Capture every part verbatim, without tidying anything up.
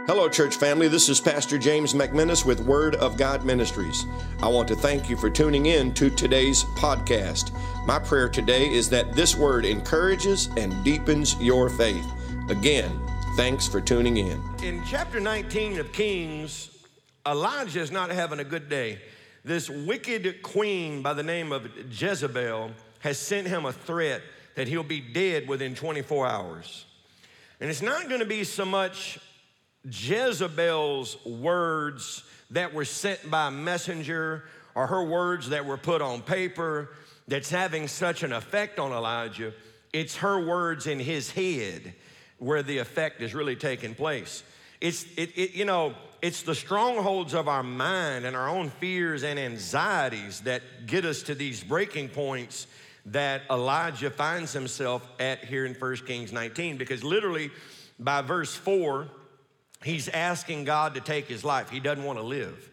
Hello, church family. This is Pastor James McMinnis with Word of God Ministries. I want to thank you for tuning in to today's podcast. My prayer today is that this word encourages and deepens your faith. Again, thanks for tuning in. In chapter nineteen of Kings, Elijah is not having a good day. This wicked queen by the name of Jezebel has sent him a threat that he'll be dead within twenty-four hours. And it's not going to be so much Jezebel's words that were sent by a messenger or her words that were put on paper that's having such an effect on Elijah. It's her words in his head where the effect is really taking place. It's, it, it, you know, it's the strongholds of our mind and our own fears and anxieties that get us to these breaking points that Elijah finds himself at here in First Kings nineteen, because literally by verse four, he's asking God to take his life. He doesn't want to live.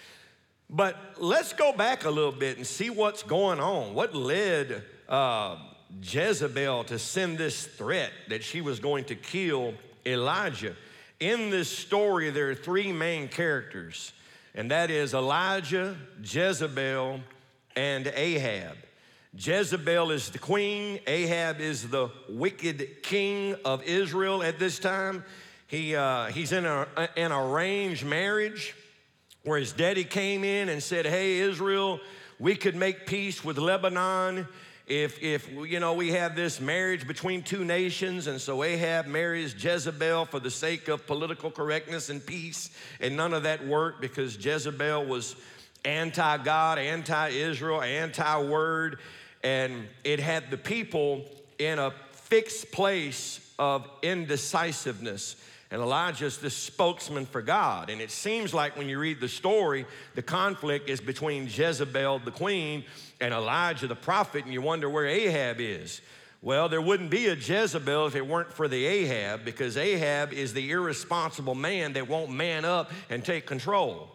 But let's go back a little bit and see what's going on. What led uh, Jezebel to send this threat that she was going to kill Elijah? In this story, there are three main characters, and that is Elijah, Jezebel, and Ahab. Jezebel is the queen. Ahab is the wicked king of Israel at this time. He, uh, he's in a, an arranged marriage where his daddy came in and said, hey, Israel, we could make peace with Lebanon if, if you know, we have this marriage between two nations. And so Ahab marries Jezebel for the sake of political correctness and peace. And none of that worked because Jezebel was anti-God, anti-Israel, anti-word. And it had the people in a fixed place of indecisiveness. And Elijah's the spokesman for God. And it seems like when you read the story, the conflict is between Jezebel, the queen, and Elijah, the prophet, and you wonder where Ahab is. Well, there wouldn't be a Jezebel if it weren't for the Ahab, because Ahab is the irresponsible man that won't man up and take control.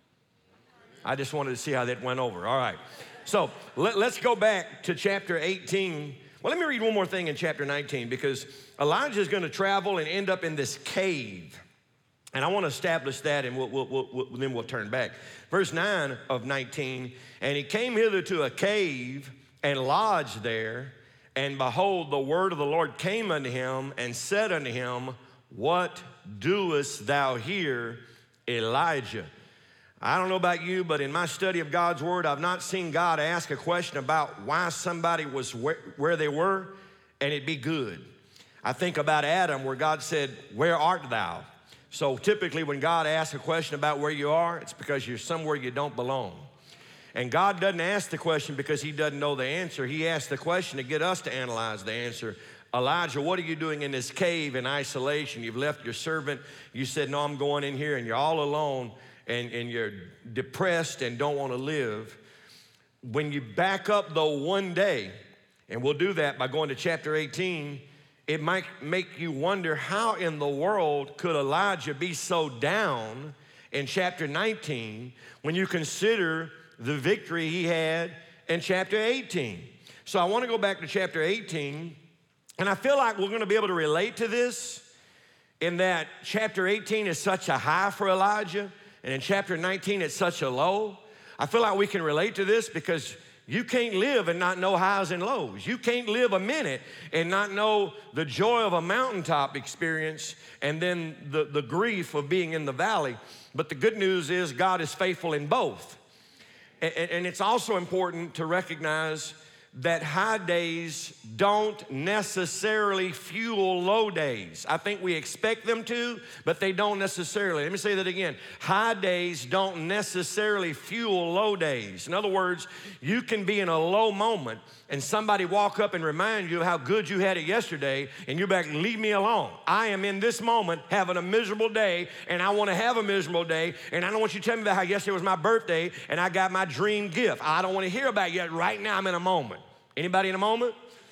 I just wanted to see how that went over. All right. So let, let's go back to chapter eighteen. Well, let me read one more thing in chapter nineteen, because Elijah is going to travel and end up in this cave. And I want to establish that, and we'll, we'll, we'll, then we'll turn back. Verse nine of nineteen, and he came hither to a cave and lodged there. And behold, the word of the Lord came unto him and said unto him, what doest thou here, Elijah? I don't know about you, but in my study of God's word, I've not seen God ask a question about why somebody was where, where they were, and it'd be good. I think about Adam, where God said, where art thou? So typically when God asks a question about where you are, it's because you're somewhere you don't belong. And God doesn't ask the question because he doesn't know the answer. He asks the question to get us to analyze the answer. Elijah, what are you doing in this cave in isolation? You've left your servant. You said, no, I'm going in here, and you're all alone. And, and you're depressed and don't want to live. When you back up, though, one day, and we'll do that by going to chapter eighteen, it might make you wonder, how in the world could Elijah be so down in chapter nineteen when you consider the victory he had in chapter eighteen? So I want to go back to chapter eighteen, and I feel like we're going to be able to relate to this in that chapter eighteen is such a high for Elijah. And in chapter nineteen, it's such a low. I feel like we can relate to this because you can't live and not know highs and lows. You can't live a minute and not know the joy of a mountaintop experience and then the, the grief of being in the valley. But the good news is God is faithful in both. And, and it's also important to recognize that high days don't necessarily fuel low days. I think we expect them to, but they don't necessarily. Let me say that again. High days don't necessarily fuel low days. In other words, you can be in a low moment and somebody walk up and remind you of how good you had it yesterday, and you're back, leave me alone. I am in this moment having a miserable day, and I want to have a miserable day, and I don't want you to tell me about how yesterday was my birthday and I got my dream gift. I don't want to hear about it yet. Right now I'm in a moment. Anybody in a moment?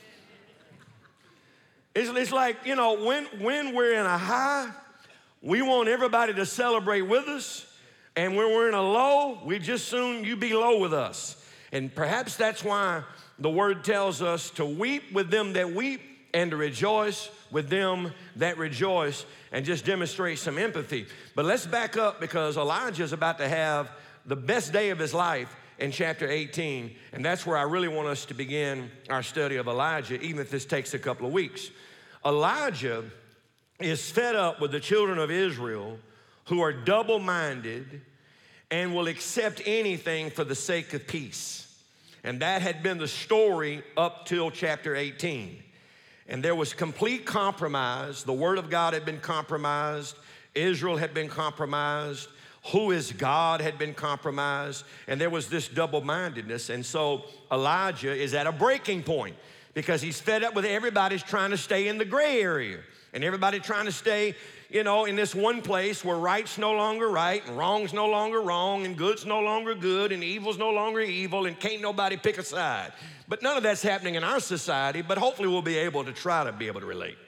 It's, it's like, you know, when, when we're in a high, we want everybody to celebrate with us. And when we're in a low, we just soon you be low with us. And perhaps that's why the word tells us to weep with them that weep and to rejoice with them that rejoice, and just demonstrate some empathy. But let's back up, because Elijah is about to have the best day of his life in chapter eighteen, and that's where I really want us to begin our study of Elijah, even if this takes a couple of weeks. Elijah is fed up with the children of Israel who are double-minded and will accept anything for the sake of peace. And that had been the story up till chapter eighteen. And there was complete compromise. The word of God had been compromised. Israel had been compromised. Who is God had been compromised. And there was this double-mindedness. And so Elijah is at a breaking point, because he's fed up with everybody's trying to stay in the gray area. And everybody trying to stay, you know, in this one place where right's no longer right, and wrong's no longer wrong, and good's no longer good, and evil's no longer evil, and can't nobody pick a side. But none of that's happening in our society, but hopefully we'll be able to try to be able to relate.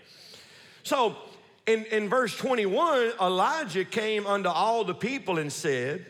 So in, in verse twenty-one, Elijah came unto all the people and said,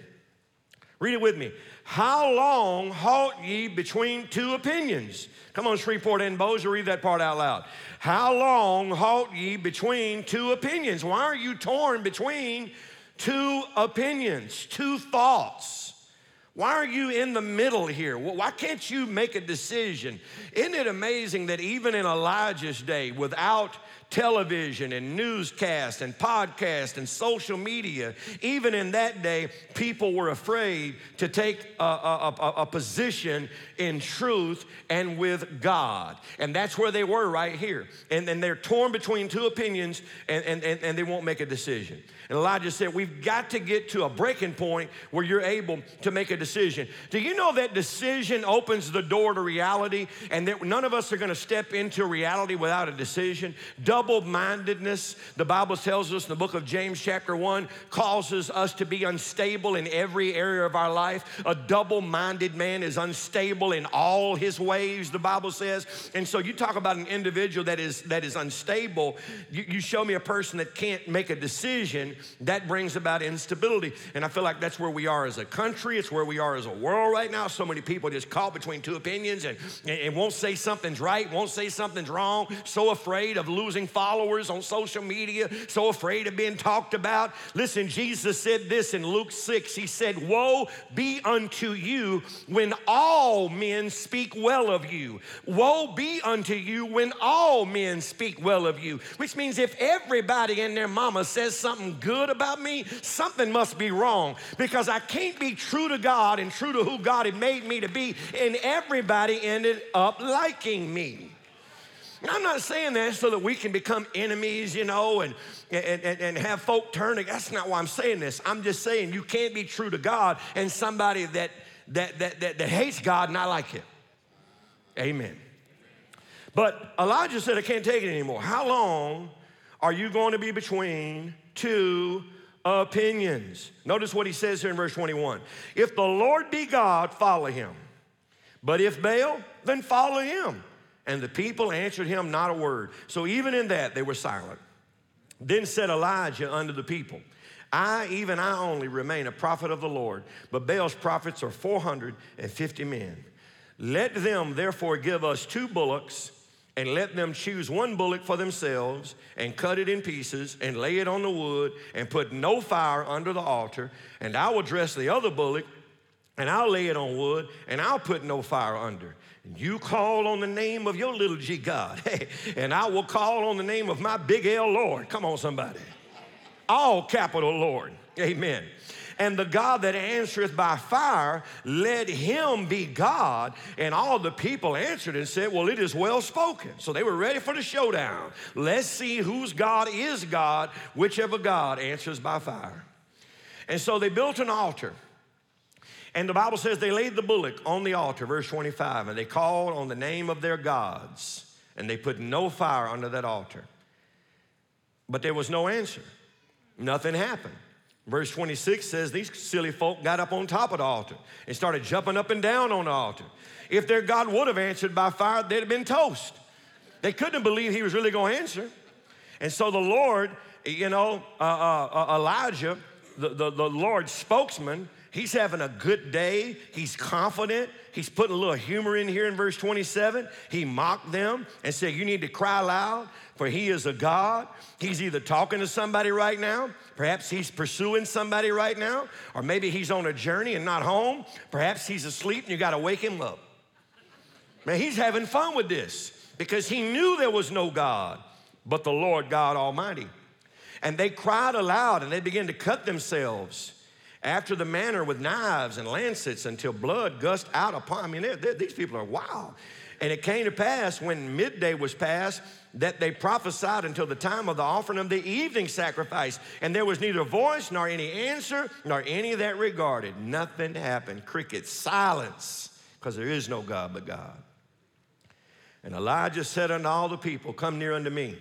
read it with me, how long halt ye between two opinions? Come on, Shreveport and Bossier, read that part out loud. How long halt ye between two opinions? Why are you torn between two opinions, two thoughts? Why are you in the middle here? Why can't you make a decision? Isn't it amazing that even in Elijah's day, without television and newscasts and podcasts and social media, even in that day, people were afraid to take a, a, a, a position in truth and with God. And that's where they were right here. And, and they're torn between two opinions, and, and, and, and they won't make a decision. And Elijah said, we've got to get to a breaking point where you're able to make a decision. Do you know that decision opens the door to reality, and that none of us are going to step into reality without a decision? Double-mindedness, the Bible tells us in the book of James chapter one, causes us to be unstable in every area of our life. A double-minded man is unstable in all his ways, the Bible says. And so you talk about an individual that is, that is unstable. You, you show me a person that can't make a decision, that brings about instability. And I feel like that's where we are as a country. It's where we are as a world right now. So many people just caught between two opinions and, and won't say something's right, won't say something's wrong, so afraid of losing followers on social media, so afraid of being talked about. Listen, Jesus said this in Luke six. He said, woe be unto you when all men speak well of you. Woe be unto you when all men speak well of you. Which means if everybody and their mama says something good about me, something must be wrong, because I can't be true to God and true to who God had made me to be, and everybody ended up liking me. And I'm not saying that so that we can become enemies, you know, and, and, and have folk turn. That's not why I'm saying this. I'm just saying you can't be true to God and somebody that, that, that, that, that hates God not like him. Amen. But Elijah said, I can't take it anymore. How long are you going to be between two opinions? Notice what he says here in verse twenty-one. If the Lord be God, follow him. But if Baal, then follow him. And the people answered him not a word. So even in that, they were silent. Then said Elijah unto the people, I, even I only, remain a prophet of the Lord, but Baal's prophets are four hundred fifty men. Let them therefore give us two bullocks, and let them choose one bullock for themselves, and cut it in pieces, and lay it on the wood, and put no fire under the altar. And I will dress the other bullock, and I'll lay it on wood, and I'll put no fire under. And you call on the name of your little g God, and I will call on the name of my big L Lord. Come on, somebody. All capital Lord. Amen. And the God that answereth by fire, let him be God. And all the people answered and said, well, it is well spoken. So they were ready for the showdown. Let's see whose God is God, whichever God answers by fire. And so they built an altar. And the Bible says they laid the bullock on the altar, verse twenty-five, and they called on the name of their gods, and they put no fire under that altar. But there was no answer. Nothing happened. Verse twenty-six says these silly folk got up on top of the altar and started jumping up and down on the altar. If their God would have answered by fire, they'd have been toast. They couldn't have believed he was really going to answer. And so the Lord, you know, uh, uh, Elijah, the, the, the Lord's spokesman, He's having a good day. He's confident. He's putting a little humor in here in verse twenty-seven. He mocked them and said, you need to cry loud, for he is a God. He's either talking to somebody right now. Perhaps he's pursuing somebody right now. Or maybe he's on a journey and not home. Perhaps he's asleep and you got to wake him up. Man, he's having fun with this because he knew there was no God but the Lord God Almighty. And they cried aloud and they began to cut themselves after the manner with knives and lancets until blood gushed out upon. I mean, they're, they're, these people are wild. And it came to pass when midday was past that they prophesied until the time of the offering of the evening sacrifice. And there was neither voice nor any answer nor any that regarded. Nothing happened. Cricket, silence, because there is no God but God. And Elijah said unto all the people, come near unto me.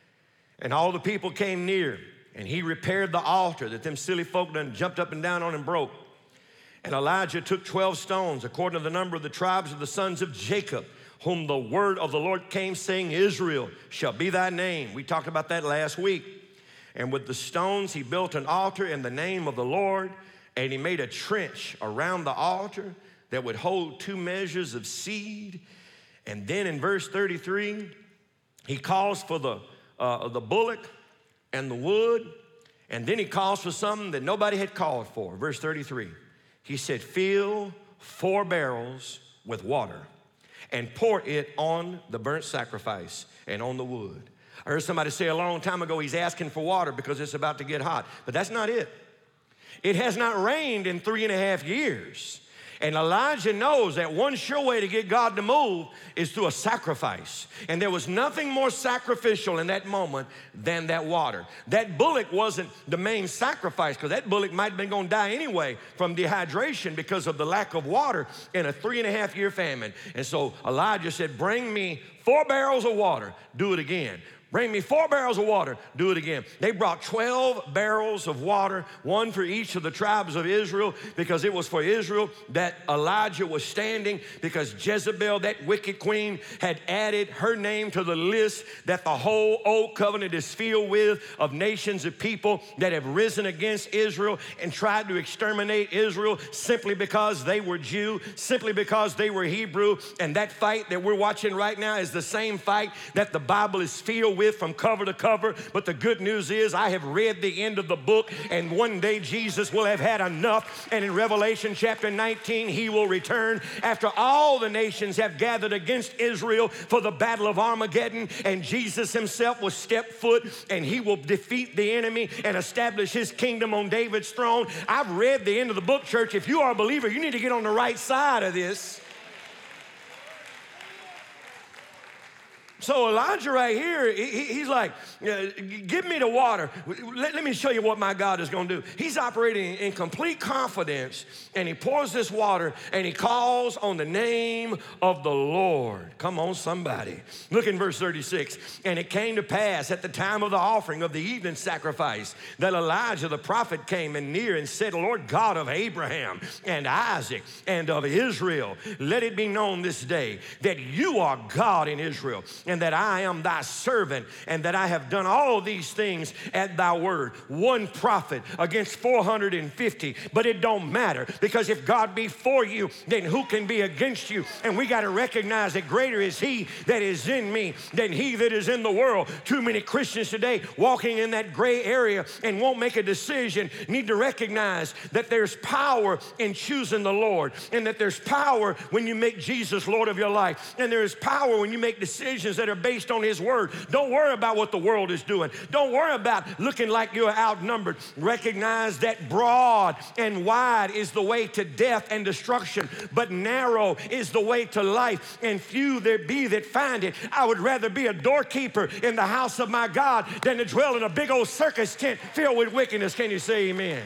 And all the people came near. And he repaired the altar that them silly folk done jumped up and down on and broke. And Elijah took twelve stones, according to the number of the tribes of the sons of Jacob, whom the word of the Lord came, saying, Israel shall be thy name. We talked about that last week. And with the stones he built an altar in the name of the Lord, and he made a trench around the altar that would hold two measures of seed. And then in verse thirty-three, he calls for the, uh, the bullock and the wood, and then he calls for something that nobody had called for. Verse thirty-three, he said, fill four barrels with water and pour it on the burnt sacrifice and on the wood. I heard somebody say a long time ago, he's asking for water because it's about to get hot, but that's not it. It has not rained in three and a half years. And Elijah knows that one sure way to get God to move is through a sacrifice. And there was nothing more sacrificial in that moment than that water. That bullock wasn't the main sacrifice because that bullock might have been going to die anyway from dehydration because of the lack of water in a three and a half year famine. And so Elijah said, bring me four barrels of water. Do it again. Bring me four barrels of water. Do it again. They brought twelve barrels of water, one for each of the tribes of Israel, because it was for Israel that Elijah was standing, because Jezebel, that wicked queen, had added her name to the list that the whole old covenant is filled with of nations of people that have risen against Israel and tried to exterminate Israel simply because they were Jew, simply because they were Hebrew. And that fight that we're watching right now is the same fight that the Bible is filled with from cover to cover. But the good news is I have read the end of the book, and one day Jesus will have had enough, and in Revelation chapter nineteen he will return after all the nations have gathered against Israel for the battle of Armageddon, and Jesus himself will step foot and he will defeat the enemy and establish his kingdom on David's throne. I've read the end of the book, church. If you are a believer, you need to get on the right side of this. So Elijah right here, he, he's like, give me the water. Let, let me show you what my God is going to do. He's operating in complete confidence, and he pours this water, and he calls on the name of the Lord. Come on, somebody. Look in verse thirty-six. And it came to pass at the time of the offering of the evening sacrifice that Elijah the prophet came in near and said, Lord God of Abraham and Isaac and of Israel, let it be known this day that you are God in Israel, and that I am thy servant, and that I have done all these things at thy word. One prophet against four hundred fifty, but it don't matter, because if God be for you, then who can be against you? And we got to recognize that greater is he that is in me than he that is in the world. Too many Christians today walking in that gray area and won't make a decision need to recognize that there's power in choosing the Lord, and that there's power when you make Jesus Lord of your life, and there is power when you make decisions that are based on his word. Don't worry about what the world is doing. Don't worry about looking like you're outnumbered. Recognize that broad and wide is the way to death and destruction, but narrow is the way to life, and few there be that find it. I would rather be a doorkeeper in the house of my God than to dwell in a big old circus tent filled with wickedness. Can you say amen?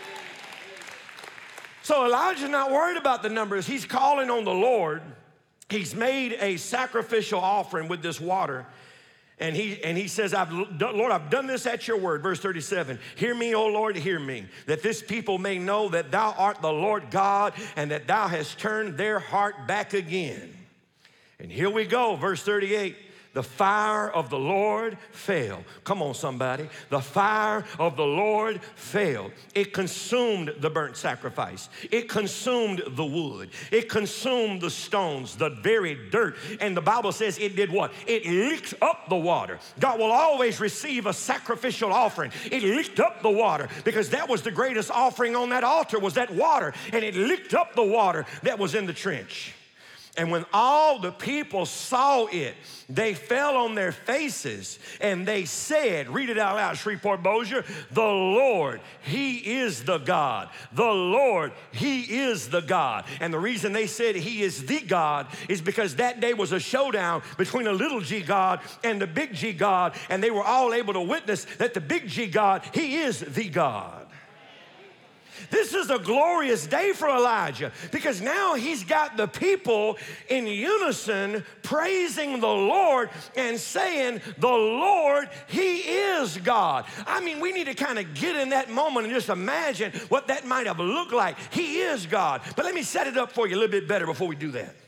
So Elijah's not worried about the numbers. He's calling on the Lord. He's made a sacrificial offering with this water. And he, and he says, I've done, Lord, I've done this at your word. Verse thirty-seven, hear me, O Lord, hear me, that this people may know that thou art the Lord God, and that thou hast turned their heart back again. And here we go, verse thirty-eight. The fire of the Lord fell. Come on, somebody. The fire of the Lord fell. It consumed the burnt sacrifice. It consumed the wood. It consumed the stones, the very dirt. And the Bible says it did what? It licked up the water. God will always receive a sacrificial offering. It licked up the water because that was the greatest offering on that altar, was that water. And it licked up the water that was in the trench. And when all the people saw it, they fell on their faces and they said, read it out loud, Shreveport Bossier, the Lord, He is the God. The Lord, He is the God. And the reason they said He is the God is because that day was a showdown between a little G God and the big G God, and they were all able to witness that the big G God, He is the God. This is a glorious day for Elijah because now he's got the people in unison praising the Lord and saying, the Lord, He is God. I mean, we need to kind of get in that moment and just imagine what that might have looked like. He is God. But let me set it up for you a little bit better before we do that.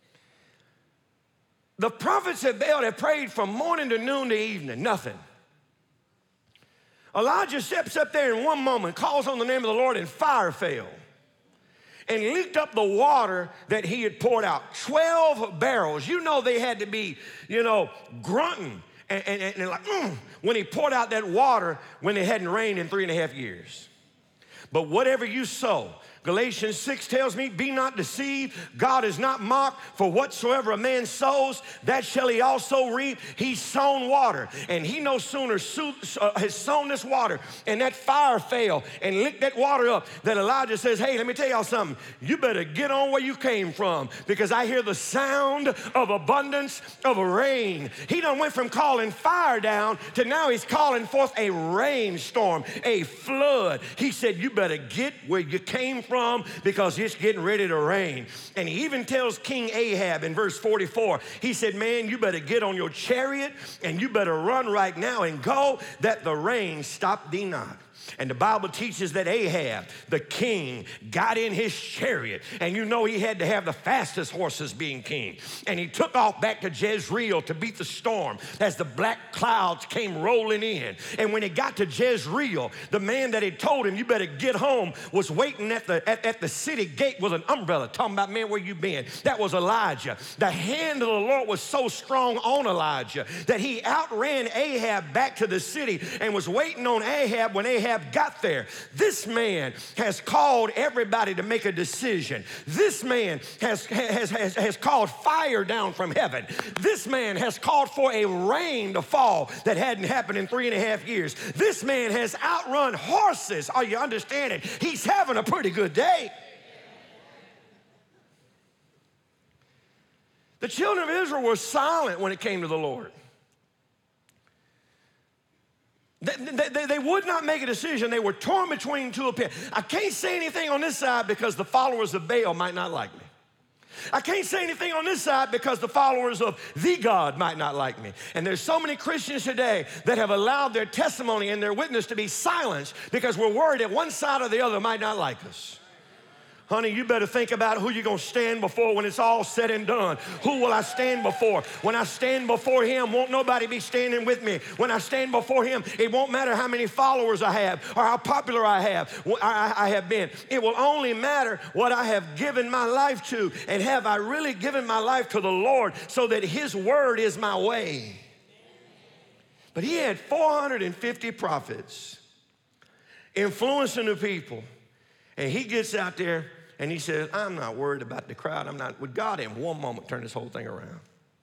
The prophets of Baal have prayed from morning to noon to evening, nothing. Elijah steps up there in one moment, calls on the name of the Lord, and fire fell and licked up the water that he had poured out. Twelve barrels. You know they had to be, you know, grunting and, and, and like, mm, when he poured out that water when it hadn't rained in three and a half years. But whatever you sow, Galatians six tells me, be not deceived. God is not mocked, for whatsoever a man sows, that shall he also reap. He's sown water, and he no sooner so, uh, has sown this water, and that fire fell and licked that water up, that Elijah says, hey, let me tell y'all something. You better get on where you came from, because I hear the sound of abundance of rain. He done went from calling fire down to now he's calling forth a rainstorm, a flood. He said, you better get where you came from, from because it's getting ready to rain. And he even tells King Ahab in verse forty-four, he said, man, you better get on your chariot and you better run right now and go, that the rain stop thee not. And the Bible teaches that Ahab, the king, got in his chariot. And you know he had to have the fastest horses being king. And he took off back to Jezreel to beat the storm as the black clouds came rolling in. And when he got to Jezreel, the man that had told him, you better get home, was waiting at the, at, at the city gate with an umbrella, talking about, man, where you been? That was Elijah. The hand of the Lord was so strong on Elijah that he outran Ahab back to the city and was waiting on Ahab when Ahab got there. This man has called everybody to make a decision. This man has, has, has, has called fire down from heaven. This man has called for a rain to fall that hadn't happened in three and a half years. This man has outrun horses. Are you understanding? He's having a pretty good day. The children of Israel were silent when it came to the Lord. They, they, they would not make a decision. They were torn between two opinions. I can't say anything on this side because the followers of Baal might not like me. I can't say anything on this side because the followers of the God might not like me. And there's so many Christians today that have allowed their testimony and their witness to be silenced because we're worried that one side or the other might not like us. Honey, you better think about who you're going to stand before when it's all said and done. Who will I stand before? When I stand before Him, won't nobody be standing with me. When I stand before Him, it won't matter how many followers I have or how popular I have, I have been. It will only matter what I have given my life to, and have I really given my life to the Lord so that His word is my way. But he had four hundred fifty prophets influencing the people, and he gets out there and he says, I'm not worried about the crowd. I'm not, with God in one moment turn this whole thing around.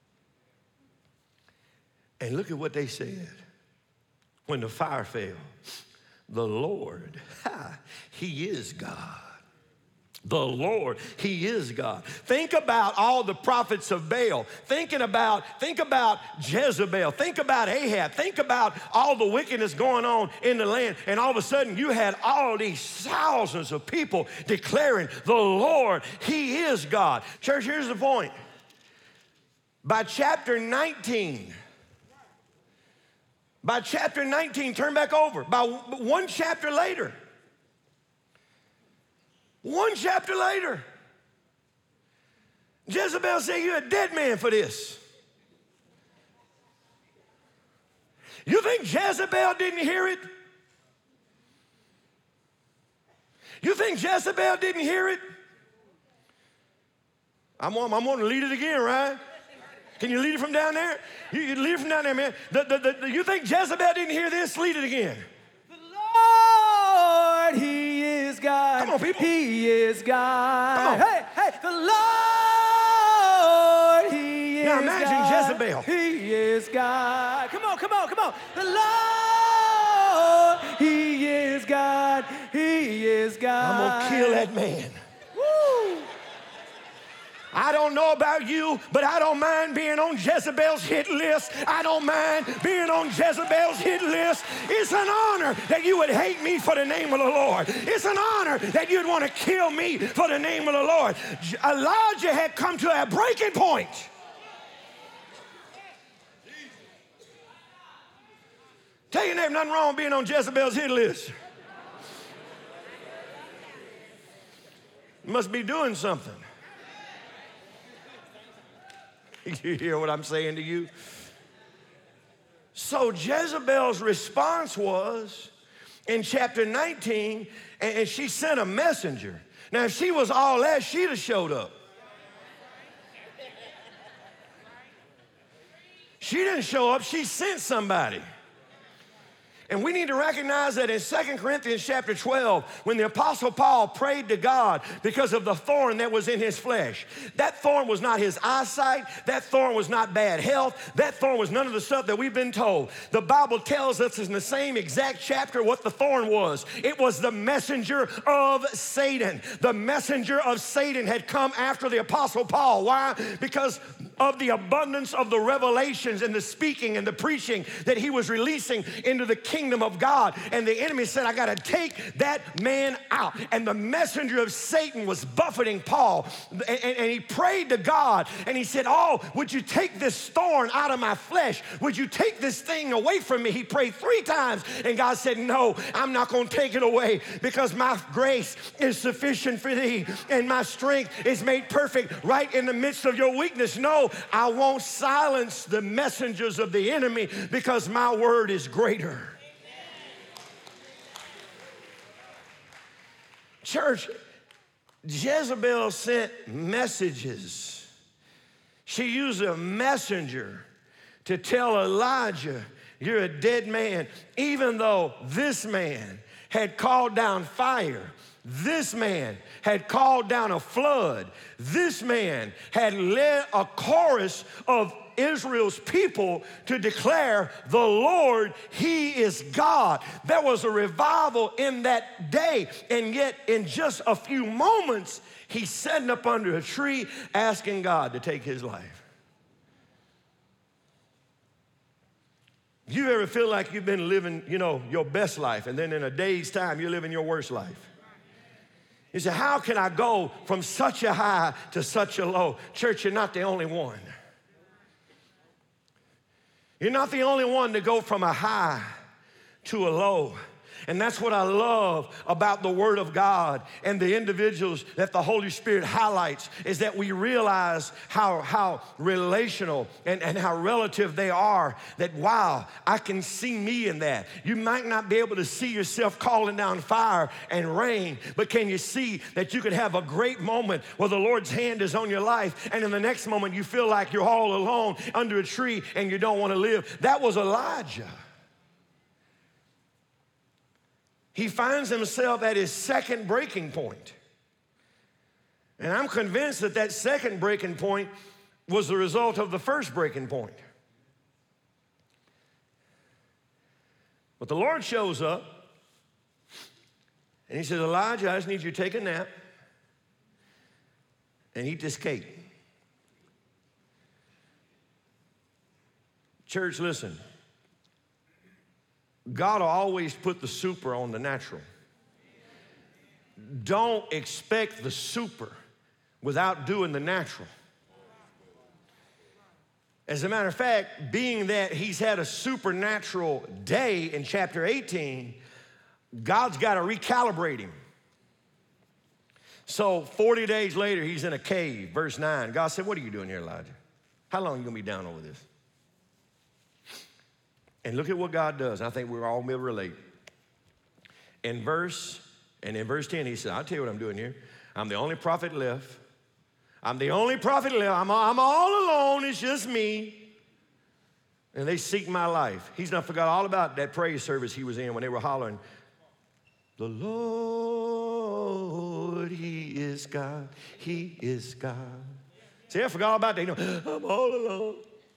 And look at what they said when the fire fell. The Lord, ha, He is God. The Lord, He is God. Think about all the prophets of Baal. Thinking about, think about Jezebel. Think about Ahab. Think about all the wickedness going on in the land. And all of a sudden, you had all these thousands of people declaring, the Lord, He is God. Church, here's the point. By chapter nineteen, by chapter nineteen, turn back over. By one chapter later, One chapter later, Jezebel said, you're a dead man for this. You think Jezebel didn't hear it? You think Jezebel didn't hear it? I'm on, I'm on to lead it again, right? Can you lead it from down there? You, you lead it from down there, man. The, the, the, the, you think Jezebel didn't hear this? Lead it again. The Lord, He is God. Come on, people. He is God. Come on. Hey, hey, the Lord, He is Now imagine God. Jezebel. He is God. Come on, come on, come on. The Lord, He is God. He is God. I'm going to kill that man. Woo. I don't know about you, but I don't mind being on Jezebel's hit list. I don't mind being on Jezebel's hit list. It's an honor that you would hate me for the name of the Lord. It's an honor that you'd want to kill me for the name of the Lord. Elijah had come to a breaking point. Tell your neighbor, nothing wrong with being on Jezebel's hit list. You must be doing something. You hear what I'm saying to you? So Jezebel's response was in chapter nineteen, and she sent a messenger. Now, if she was all that, she'd have showed up. She didn't show up, she sent somebody. And we need to recognize that in Second Corinthians chapter twelve, when the Apostle Paul prayed to God because of the thorn that was in his flesh, that thorn was not his eyesight, that thorn was not bad health, that thorn was none of the stuff that we've been told. The Bible tells us in the same exact chapter what the thorn was. It was the messenger of Satan. The messenger of Satan had come after the Apostle Paul. Why? Because of the abundance of the revelations and the speaking and the preaching that he was releasing into the kingdom of God. And the enemy said, I got to take that man out. And the messenger of Satan was buffeting Paul. And, and, and he prayed to God and he said, oh, would you take this thorn out of my flesh? Would you take this thing away from me? He prayed three times and God said, no, I'm not going to take it away because my grace is sufficient for thee and my strength is made perfect right in the midst of your weakness. No, I won't silence the messengers of the enemy because my word is greater. Church, Jezebel sent messages. She used a messenger to tell Elijah, you're a dead man, even though this man had called down fire. This man had called down a flood. This man had led a chorus of Israel's people to declare the Lord, He is God. There was a revival in that day, and yet in just a few moments, he's sitting up under a tree asking God to take his life. You ever feel like you've been living, you know, your best life, and then in a day's time, you're living your worst life? You say, how can I go from such a high to such a low? Church, you're not the only one. You're not the only one to go from a high to a low. And that's what I love about the Word of God and the individuals that the Holy Spirit highlights, is that we realize how, how relational and, and how relative they are, that, wow, I can see me in that. You might not be able to see yourself calling down fire and rain, but can you see that you could have a great moment where the Lord's hand is on your life, and in the next moment you feel like you're all alone under a tree and you don't want to live? That was Elijah. He finds himself at his second breaking point. And I'm convinced that that second breaking point was the result of the first breaking point. But the Lord shows up and he says, Elijah, I just need you to take a nap and eat this cake. Church, listen. God will always put the super on the natural. Don't expect the super without doing the natural. As a matter of fact, being that he's had a supernatural day in chapter eighteen, God's got to recalibrate him. So forty days later, he's in a cave, verse nine. God said, what are you doing here, Elijah? How long are you going to be down over this? And look at what God does. I think we're all will relate. In verse, and in verse ten, he said, I'll tell you what I'm doing here. I'm the only prophet left. I'm the only prophet left. I'm, I'm all alone. It's just me. And they seek my life. He's not forgot all about that praise service he was in when they were hollering, the Lord, he is God. He is God. See, I forgot all about that. You know, I'm all alone.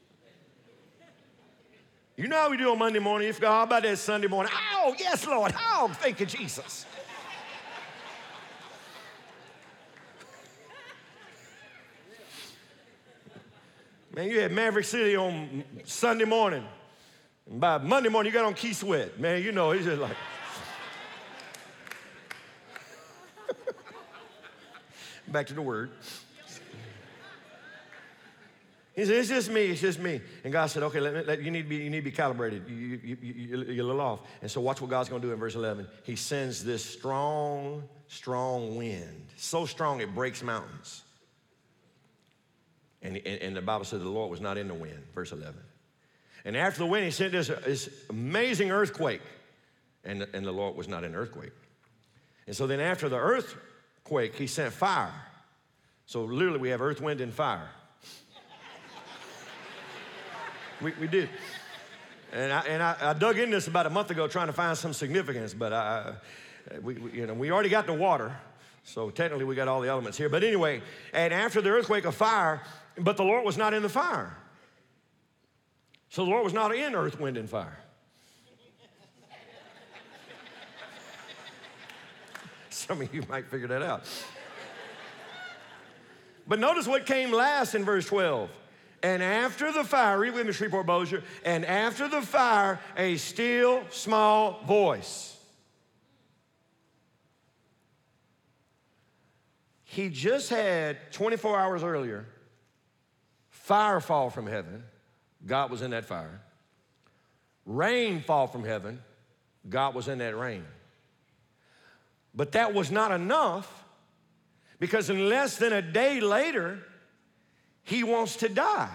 You know how we do on Monday morning. You forgot all about that Sunday morning. Oh, yes, Lord. Oh, thank you, Jesus. Man, you had Maverick City on Sunday morning. And by Monday morning, you got on Key Sweat. Man, you know, he's just like. Back to the word. He said, it's just me, it's just me. And God said, okay, let me, let, you, need to be, you need to be calibrated. You, you, you, you, you're a little off. And so watch what God's going to do in verse eleven. He sends this strong, strong wind. So strong it breaks mountains. And, and, and the Bible said the Lord was not in the wind, verse eleven. And after the wind, he sent this, this amazing earthquake. And the, and the Lord was not in the earthquake. And so then after the earthquake, he sent fire. So literally we have earth, wind, and fire. We, we did. And, I, and I, I dug in this about a month ago trying to find some significance, but I, we, we, you know, we already got the water, so technically we got all the elements here. But anyway, and after the earthquake, a fire, but the Lord was not in the fire. So the Lord was not in earth, wind, and fire. Some of you might figure that out. But notice what came last in verse twelve. And after the fire, read with me, Shreveport Bossier, and after the fire, a still small voice. He just had twenty-four hours earlier, fire fall from heaven. God was in that fire. Rain fall from heaven. God was in that rain. But that was not enough, because in less than a day later, he wants to die.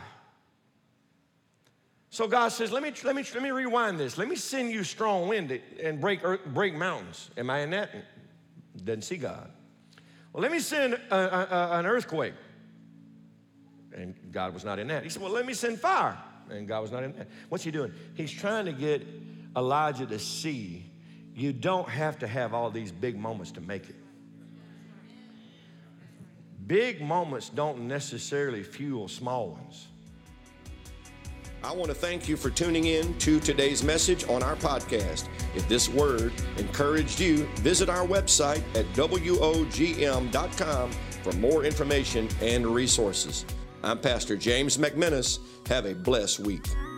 So God says, let me, let me, let me rewind this. Let me send you strong wind and break, earth, break mountains. Am I in that? Doesn't see God. Well, let me send a, a, an earthquake. And God was not in that. He said, well, let me send fire. And God was not in that. What's he doing? He's trying to get Elijah to see you don't have to have all these big moments to make it. Big moments don't necessarily fuel small ones. I want to thank you for tuning in to today's message on our podcast. If this word encouraged you, visit our website at W O G M dot com for more information and resources. I'm Pastor James McMinnis. Have a blessed week.